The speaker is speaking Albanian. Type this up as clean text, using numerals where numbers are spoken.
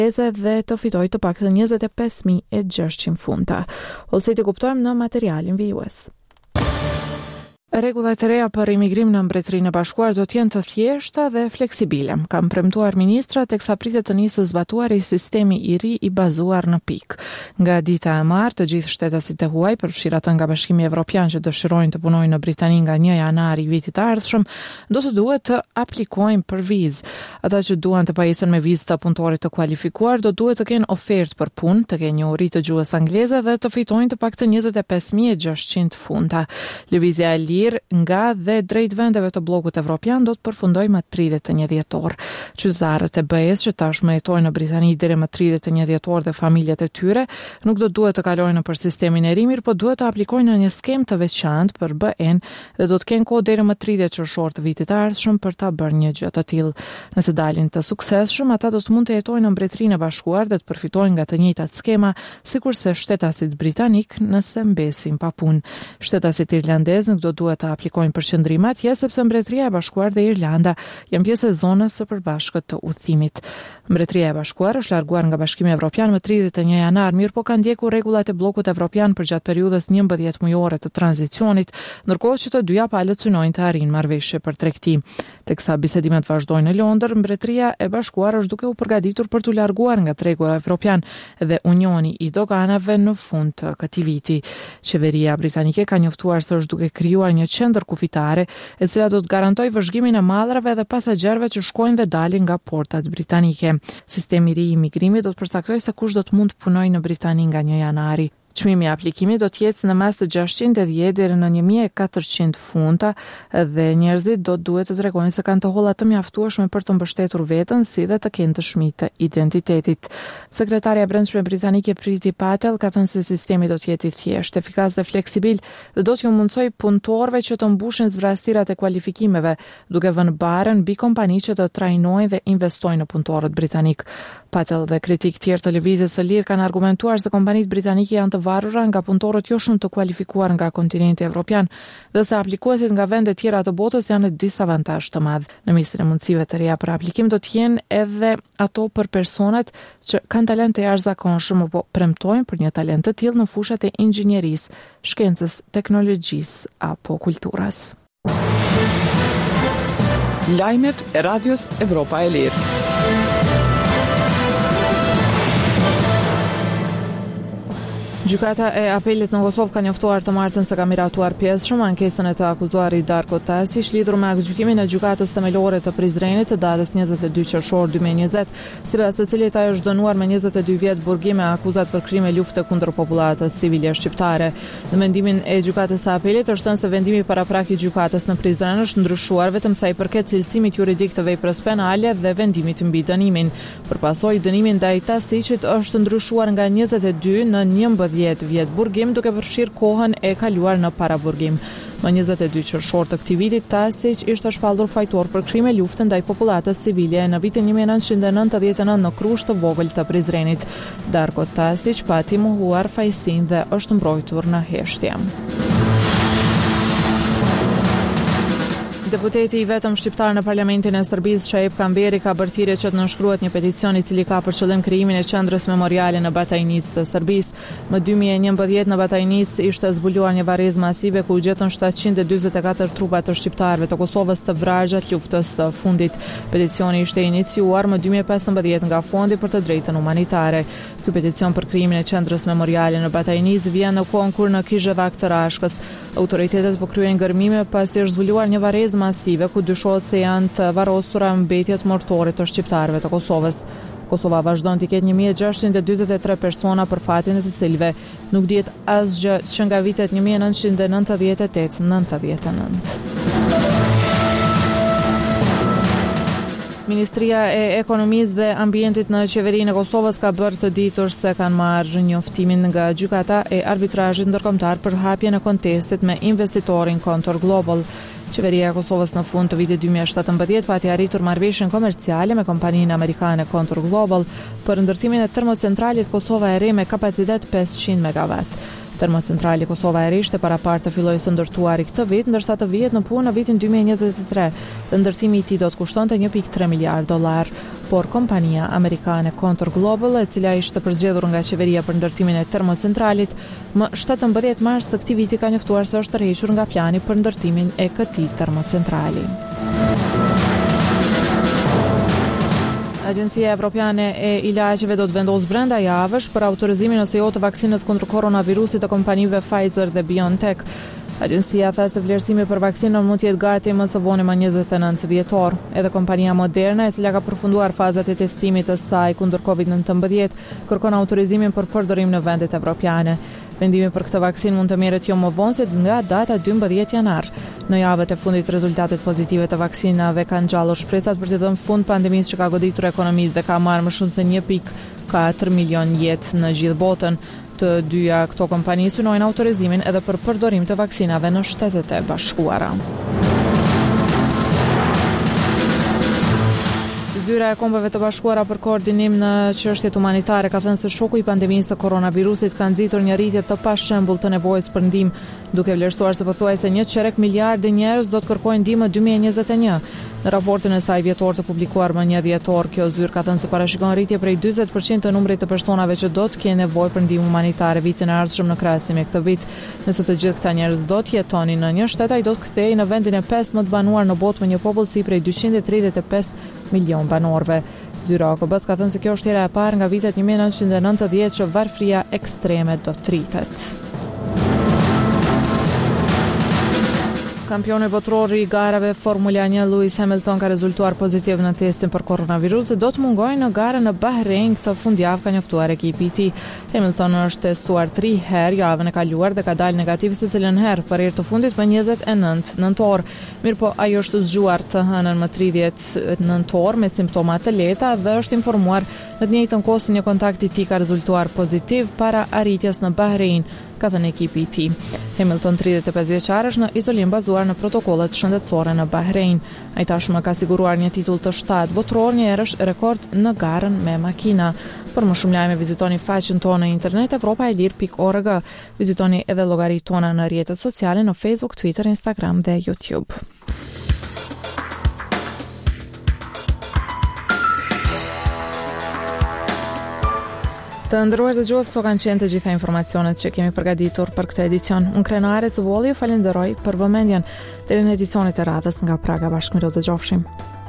dhe të fitoj të paktën 25.600 funta. Hollësit e kuptojmë në materialin vijues. Rregullat e reja për imigrim në Mbretërinë e Bashkuar do të jenë të thjeshta dhe fleksibile. Kam premtuar ministrat teksa pritet të nisë zbatuari sistemi i ri i bazuar në pikë. Nga dita e martë, të gjithë shtetasit e huaj, përfshirë ata nga Bashkimi Evropian që dëshirojnë të punojnë në Britani nga 1 janar i vitit të ardhshëm, do të duhet të aplikojnë për vizë. Ata që duan të pajisen me vizë të punëtorit të kualifikuar do duhet të kenë ofertë për punë, të kenë njohuri të gjuhës angleze dhe të fitojnë të paktën 25.600 funta. Lëvizja e nga dhe drejt vendeve të bllokut evropian do të përfundojë më 31 dhjetor. Qytetarët e BE-s që tashmë jetojnë në Britani deri më 31 dhjetor dhe familjet e tyre nuk do duhet të kalojnë nëpër sistemin e ri, mirë, po duhet të aplikojnë në një skemë të veçantë për BE-n dhe do të kenë kohë deri më 30 qershor të vitit të ardhshëm për ta bërë një gjë të tillë. Nëse dalin të suksesshëm, ata do të mund të jetojnë në Mbretërinë e Bashkuar dhe të përfitojnë nga të njëjtat skema sikurse shtetasit britanik nëse mbesin pa punë. Shtetasit irlandez nuk do duhet të aplikojnë për qëndrim atje sepse Mbretëria e Bashkuar dhe Irlanda janë pjesë e zonës së përbashkët të udhëtimit. Mbretëria e Bashkuar është larguar nga Bashkimi Evropian më 31 janar, mirë po ka ndjekur rregullat e bllokut evropian për gjatë periudhës 11 mujore të tranzicionit, ndërkohë që të dyja palët synojnë të arrijnë marrëveshje për tregti. Teksa bisedimet vazhdojnë në Londër, Mbretëria e Bashkuar është duke u përgatitur për t'u larguar nga tregu evropian dhe Unioni i Doganave në fund të këtij viti. Qeveria britanike ka njoftuar se është duke krijuar një qendër kufitare e cila do të garantojë vëzhgimin e mallrave dhe pasagerëve që shkojnë dhe dalin nga portat britanike. Sistemi i ri i imigrimit do të përcaktojë se kush do të mund të punojë në Britani nga 1 janari. Çmimi i aplikimit do të jetë në mes të 610 deri në 1.400 funta dhe njerëzit do duhet të tregojnë se kanë të holla të mjaftueshme për të mbështetur veten si dhe të kenë dëshmi të identitetit. Sekretarja e Brendshme britanike Priti Patel ka thënë se sistemi do të jetë i thjeshtë, efikas dhe fleksibil dhe do t'ju mundsojë punëtorëve që të mbushin zvrastirat e kualifikimeve, duke vënë barën mbi kompani që të trajnojnë dhe investojnë në punëtorët britanik. Patel dhe kritik tjerë të lëvizjes së lirë kanë argumentuar se kompanitë britanike janë të varura nga punëtorët jo shumë të kualifikuar nga kontinenti evropian dhe se aplikuesit nga vende tjera të botës janë në disavantazh të madh. Në mesin e mundësive të reja për aplikim do të jenë edhe ato për personat që kanë talent të jashtëzakonshëm apo premtojnë për një talent të tillë në fushat e inxhinierisë, shkencës, teknologjisë apo kulturës. Lajmet e Radios Evropa e Lirë. Gjykata e apelit në Kosovë ka njoftuar të martën se ka miratuar pjesëshëm ankesën e të akuzuarit Darko Tasić lidhur me gjykimin e gjykatës themelore të Prizrenit të datës 22 qershor 2020, sipas të cilit ajo është dënuar me 22 vjet burgim me akuzat për krime lufte kundër popullatës civile shqiptare. Në mendimin e gjykatës së apelit është thënë se vendimi paraprak i gjykatës në Prizren është ndryshuar vetëm sa i përket cilësimit juridik të veprës penale dhe vendimit mbi dënimin. Përpasoj dënimi ndaj Tasićit është ndryshuar nga 22 në 11 vjet burgim duke përfshirë kohën e kaluar në paraburgim. Më 22 qershor të këtij viti Tasić ishte shpallur fajtor për krime lufte ndaj popullatës civile në vitin 1999 në Krusht të vogël të Prizrenit. Darko Tasić pati mohuar fajsin dhe është mbrojtur në heshtje. Deputeti i vetëm shqiptar në Parlamentin e Serbisë, Shaip Kamberi, ka bërë thirrje që të nënshkruhet një peticion i cili ka për qëllim krijimin e qendrës memoriale në Batajnicë të Serbisë. Më 2011 në Batajnicë ishte zbuluar një varrezë masive ku u gjetën 744 trupa të shqiptarëve të Kosovës të vrarë gjatë luftës së fundit. Peticioni ishte iniciuar më 2015 nga Fondi për të drejtën humanitare. Ky peticion për krijimin e qendrës memoriale në Batajnicë vjen në kohën kur në Kizhevak të Rashkës autoritetet po kryejnë ngërmime pasi është zbuluar një varrezë masive ku dyshohet se janë të varrosura mbetjet mortore të shqiptarëve të Kosovës. Kosova vazhdon të ketë 1643 persona për fatin e të cilëve nuk dihet asgjë që nga vitet 1998-99. Ministria e Ekonomisë dhe Ambientit në qeverinë e Kosovës ka bërë të ditur se kanë marrë njoftimin nga gjykata e arbitrazhit ndërkombëtar për hapjen e kontestit me investitorin Contour Global. Qeveria e Kosovës në fund të vitit 2017 pati arritur marrëveshjen komerciale me kompaninë amerikane Contour Global për ndërtimin e termocentralit Kosova e Re me kapacitet 500 MW. Termocentrali Kosova e Re ishte parapar të fillojë së ndërtuari këtë vit, ndërsa të vihet në punë në vitin 2023 dhe ndërtimi i tij do të kushtonte $1.3 miliard. por kompania amerikane Contour Global, e cila ishte përzgjedhur nga qeveria për ndërtimin e termocentralit, më 17 mars të këtij viti ka njoftuar se është tërhequr nga plani për ndërtimin e këtij termocentrali. Agjencia Evropiane e Ilaçeve do të vendosë brenda javësh për autorizimin ose jo të vaksinës kundër koronavirusit të kompanive Pfizer dhe BioNTech. Agjencia tha se vlerësimi për vaksinën mund të jetë gati më së voni më 29 dhjetor. Edhe kompania Moderna, e cila ka përfunduar fazat e testimit të saj kundër COVID-19, kërkon autorizimin për përdorim në vendet evropiane. Vendimi për këtë vaksinë mund të merret jo më vonë se nga data 12 janar. Në javët e fundit rezultatet pozitive të vaksinave kanë ngjallur shpresat për të dhënë fund pandemisë që ka goditur ekonominë dhe ka marrë më shumë se 1.4 milion jetë në gjithë botën. Të dyja këto kompani synojnë autorizimin edhe për përdorim të vaksinave në Shtetet e Bashkuara. Zyra e Kombeve të Bashkuara për koordinim në çështjet humanitare ka thënë se shoku i pandemisë së koronavirusit ka nxitur një rritje të pashembull të nevojës për ndihmë, duke vlerësuar se pothuajse 1,3 miliardë njerëz do të kërkojnë ndihmë në 2021. Në raportin e saj vjetor të publikuar më 1 dhjetor, kjo zyrë ka thënë se parashikon rritje prej 40% të numrit të personave që do të kenë nevojë për ndihmë humanitare vitin e ardhshëm në krahasim me këtë vit. Nëse të gjithë këta njerëz do të jetonin në një shtet, ai do të kthehej në vendin e 5 më të banuar në botë me një popullsi prej 235 milion banorëve. Zyra OKB-s ka thënë se kjo është hera e parë nga vitet 1990 që varfëria ekstreme do të rritet. Kampioni botror i garave Formula 1 Lewis Hamilton ka rezultuar pozitiv në testin për koronavirus dhe do të mungojë në garën në Bahrein këtë fundjavë, ka njoftuar ekipi i tij. Hamilton është testuar 3 herë javën e kaluar dhe ka dalë negativ secilën herë, për herë të fundit më 29 nëntor. Mirëpo ai është zgjuar të hënën më 30 nëntor me simptoma të lehta dhe është informuar në të njëjtën kohë se një kontakt i tij ka rezultuar pozitiv para arritjes në Bahrein, ka thënë ekipi i tij. Hamilton, 35 vjeçar, është në izolim bazuar në protokollet shëndetësore në Bahrein. Ai tashmë ka siguruar një titull të 7 botror, një herësh rekord në garën me makina. Për më shumë lajme vizitoni faqen tonë në internet evropaelir.org. Vizitoni edhe llogaritë tona në rrjetet sociale në Facebook, Twitter, Instagram dhe YouTube. Të nderuar dëgjues, këto kanë qenë të gjitha informacionet që kemi përgatitur për këtë edicion. Unë Krenare Cuvolli ju falenderoj për vëmendjen. Deri në edicionet e radhës nga Praga, bashkë me do të dëgjofshim.